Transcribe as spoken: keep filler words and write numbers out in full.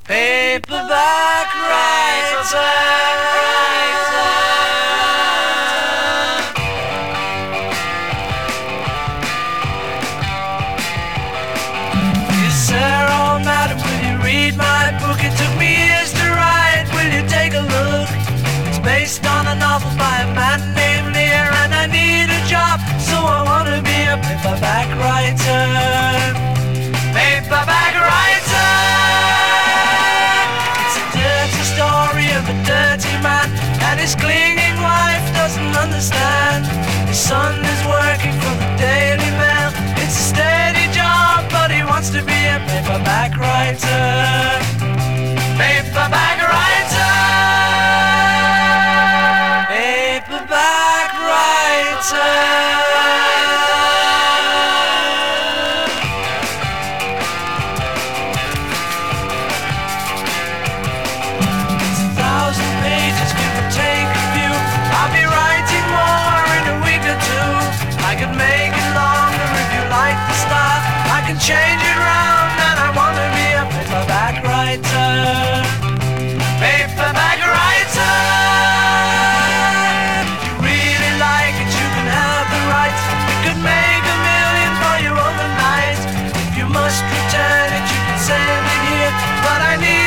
Paperback writer. Dear sir, oh madam, will you read my book? It took me years to write. Will you take a look? It's based on a novel by a man named Lear, and I need a job, so I want to be a paperback writer. Paperback writer. It's a dirty story of a dirty man, and his clinging wife doesn't understand. His son is working for the Daily Mail. It's a steady job, but he wants to be a paperback writer. Paperback writer. Paperback writer. Change it round, and I want to be a paperback writer. Paperback writer. If you really like it, you can have the rights. We could make a million for you overnight. If you must return it, you can send it here, but I need